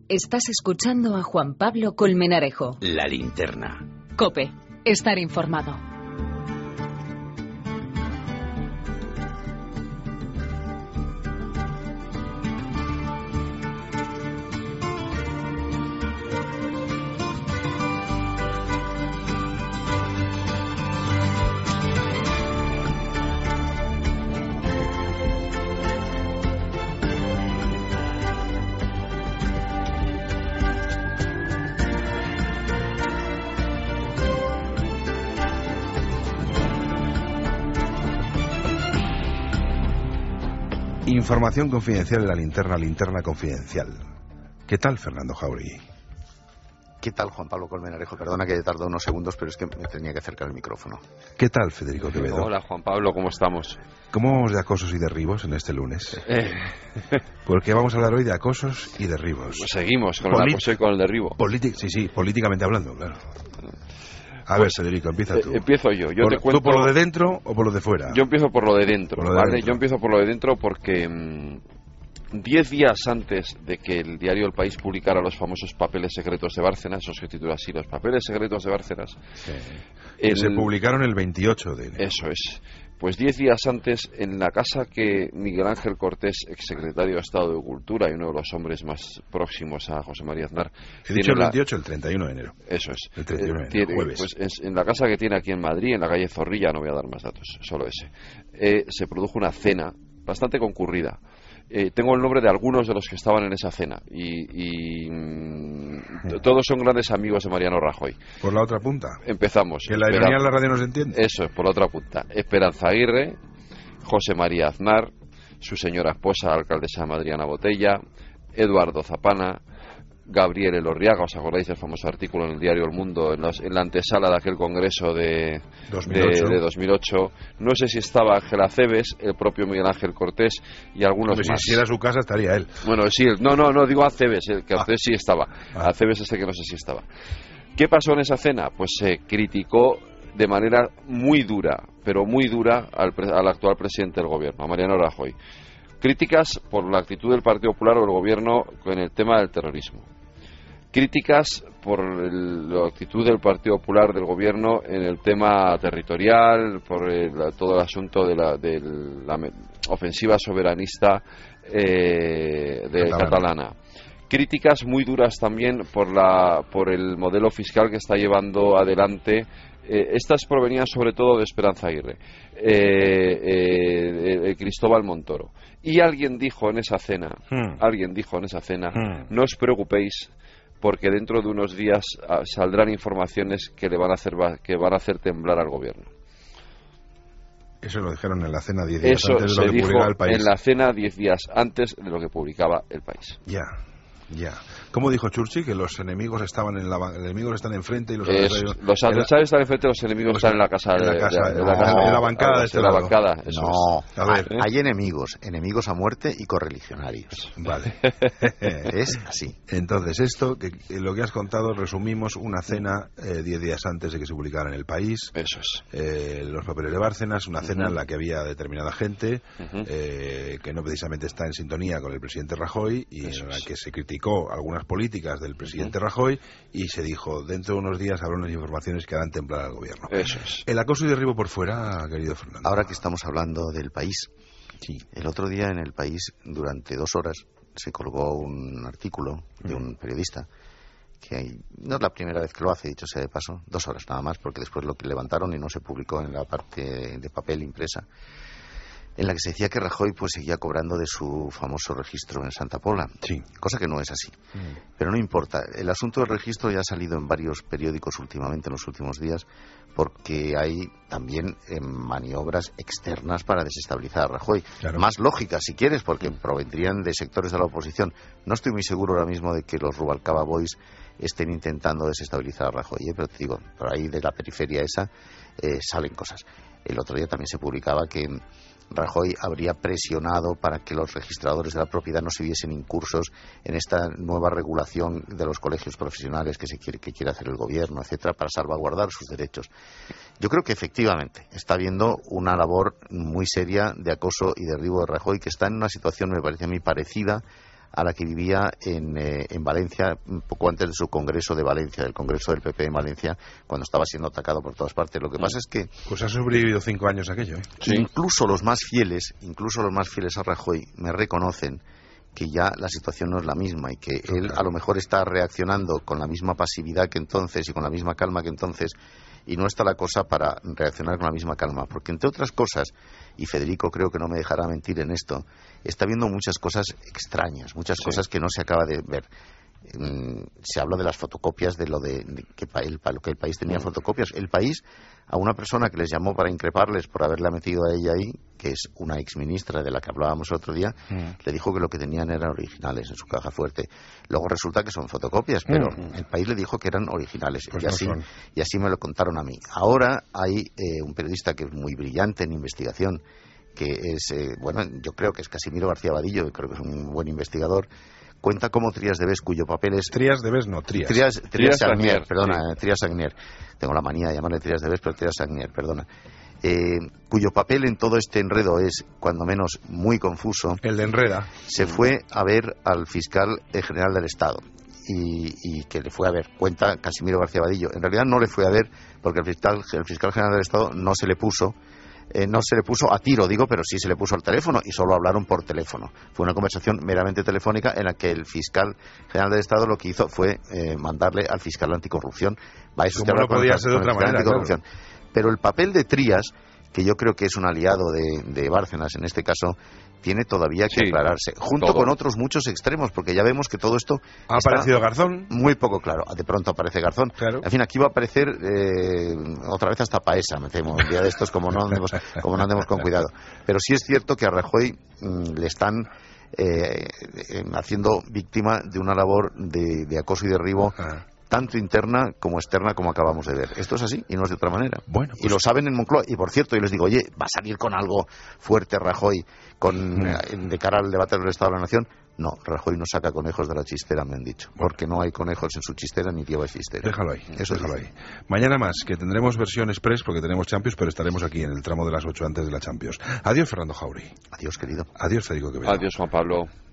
Estás escuchando a Juan Pablo Colmenarejo. La Linterna. COPE. Estar informado. Información confidencial en la linterna confidencial. ¿Qué tal, Fernando Jauregui? ¿Qué tal, Juan Pablo Colmenarejo? Perdona que tardó unos segundos, pero es que me tenía que acercar el micrófono. ¿Qué tal, Federico Quevedo? Hola, Juan Pablo, ¿cómo estamos? ¿Cómo vamos de acosos y derribos en este lunes? Porque vamos a hablar hoy de acosos y derribos. Pues seguimos con el acoso y con el derribo. Sí, políticamente hablando, claro. A ver, Federico, empieza tú. Empiezo yo. Te cuento... ¿Tú por lo de dentro o por lo de fuera? Yo empiezo por lo de dentro, ¿vale? Yo empiezo por lo de dentro porque 10 días antes de que el diario El País publicara los famosos papeles secretos de Bárcenas, esos que titula así, los papeles secretos de Bárcenas... Sí. Se publicaron el 28 de enero. Eso es. Pues 10 días antes, en la casa que Miguel Ángel Cortés, exsecretario de Estado de Cultura y uno de los hombres más próximos a José María Aznar... He dicho el 28, el 31 de enero. Eso es. El 31 de enero, jueves. Pues en la casa que tiene aquí en Madrid, en la calle Zorrilla, no voy a dar más datos, solo ese, se produjo una cena bastante concurrida. Tengo el nombre de algunos de los que estaban en esa cena y todos son grandes amigos de Mariano Rajoy. ¿Por la otra punta? Empezamos. Que la ironía en la radio no se entiende. Eso es, por la otra punta. Esperanza Aguirre, José María Aznar, su señora esposa, la alcaldesa de Madrid, Ana Botella, Eduardo Zapana, Gabriel Elorriaga. ¿Os acordáis del famoso artículo en el diario El Mundo en la antesala de aquel congreso de 2008? No sé si estaba Ángel Acebes, el propio Miguel Ángel Cortés y algunos más. Si era su casa estaría él. Bueno, sí, no, digo Acebes, que Acebes sí estaba. Acebes es el que no sé si estaba. ¿Qué pasó en esa cena? Pues se criticó de manera muy dura, pero muy dura al actual presidente del gobierno, a Mariano Rajoy. Críticas por la actitud del Partido Popular o del Gobierno en el tema del terrorismo. Críticas por la actitud del Partido Popular del Gobierno en el tema territorial, por todo el asunto de la ofensiva soberanista catalana. Críticas muy duras también por el modelo fiscal que está llevando adelante. Estas provenían sobre todo de Esperanza Aguirre, Cristóbal Montoro. Y alguien dijo en esa cena, no os preocupéis, porque dentro de unos días saldrán informaciones que van a hacer temblar al gobierno. Eso lo dijeron en la cena 10 días antes de lo que publicaba El País. En la cena 10 días antes de lo que publicaba El País. Ya. ¿Cómo dijo Churchill? Que los enemigos están enfrente y los adversarios... Los adversarios están enfrente, los enemigos están en la casa. En la bancada de este lado. Hay enemigos a muerte y correligionarios. Vale. Es así. Entonces, lo que has contado, resumimos una cena 10 días antes de que se publicara en El País. Eso es. Los papeles de Bárcenas, una cena en la que había determinada gente que no precisamente está en sintonía con el presidente Rajoy y en la que se criticó algunas políticas del presidente Rajoy y se dijo, dentro de unos días habrá unas informaciones que harán temblar al gobierno. Eso es. El acoso y derribo por fuera, querido Fernando. Ahora que estamos hablando del País, sí. El otro día en El País, durante 2 horas, se colgó un artículo de un periodista que no es la primera vez que lo hace, dicho sea de paso, 2 horas nada más, porque después lo que levantaron y no se publicó en la parte de papel impresa, en la que se decía que Rajoy pues seguía cobrando de su famoso registro en Santa Pola, sí. Cosa que no es así. Pero no importa, el asunto del registro ya ha salido en varios periódicos últimamente, en los últimos días, porque hay también maniobras externas para desestabilizar a Rajoy. Claro. Más lógicas, si quieres, porque provendrían de sectores de la oposición. No estoy muy seguro ahora mismo de que los Rubalcaba Boys estén intentando desestabilizar a Rajoy, pero te digo, por ahí de la periferia esa salen cosas. El otro día también se publicaba que Rajoy habría presionado para que los registradores de la propiedad no se viesen incursos en esta nueva regulación de los colegios profesionales que quiere hacer el gobierno, etcétera, para salvaguardar sus derechos. Yo creo que efectivamente está habiendo una labor muy seria de acoso y derribo de Rajoy, que está en una situación, me parece a mí, parecida a la que vivía en Valencia, un poco antes de su congreso de Valencia, del congreso del PP en Valencia, cuando estaba siendo atacado por todas partes. Lo que pasa es que... Pues ha sobrevivido 5 años aquello, ¿eh? Sí. Incluso los más fieles a Rajoy me reconocen que ya la situación no es la misma y que él a lo mejor está reaccionando con la misma pasividad que entonces y con la misma calma que entonces, y no está la cosa para reaccionar con la misma calma, porque entre otras cosas, y Federico creo que no me dejará mentir en esto, está viendo muchas cosas extrañas, muchas cosas que no se acaba de ver. Se habla de las fotocopias, de lo que el país tenía fotocopias. El país, a una persona que les llamó para increparles por haberla metido a ella ahí, que es una exministra de la que hablábamos el otro día, le dijo que lo que tenían eran originales en su caja fuerte. Luego resulta que son fotocopias, pero el país le dijo que eran originales, pues y así me lo contaron a mí. Ahora hay un periodista que es muy brillante en investigación, que es, yo creo que es Casimiro García Vadillo, creo que es un buen investigador. Cuenta cómo Trías de Bes, cuyo papel es... Trías de Bes, no, Trías. Trías Sagnier, perdona, Trías Sagnier. Tengo la manía de llamarle Trías de Bes, pero Trías Sagnier, perdona. Cuyo papel en todo este enredo es, cuando menos, muy confuso. El de Enreda. Se fue a ver al fiscal general del Estado. Y que le fue a ver, cuenta Casimiro García Vadillo. En realidad no le fue a ver porque el fiscal general del Estado no se le puso a tiro, pero sí se le puso al teléfono y solo hablaron por teléfono. Fue una conversación meramente telefónica en la que el fiscal general del Estado lo que hizo fue mandarle al fiscal anticorrupción. Como no podía ser de otra manera, claro. Pero el papel de Trías, que yo creo que es un aliado de Bárcenas en este caso, tiene todavía que aclararse, junto con otros muchos extremos, porque ya vemos que todo esto ha aparecido Garzón, muy poco claro. De pronto aparece Garzón, claro. En fin, aquí va a aparecer otra vez hasta Paesa, me temo, un día de estos, como no andemos con cuidado. Pero sí es cierto que a Rajoy le están haciendo víctima de una labor de acoso y derribo, tanto interna como externa, como acabamos de ver. Esto es así y no es de otra manera. Bueno, pues... Y lo saben en Moncloa. Y por cierto, yo les digo, oye, va a salir con algo fuerte Rajoy de cara al debate del Estado de la Nación. No, Rajoy no saca conejos de la chistera, me han dicho. Porque no hay conejos en su chistera ni lleva chistera. Déjalo ahí, déjalo ahí. Mañana más, que tendremos versión express porque tenemos Champions, pero estaremos aquí en el tramo de las 8 antes de la Champions. Adiós, Fernando Jauri. Adiós, querido. Adiós, Federico Quevedo. Adiós, Juan Pablo.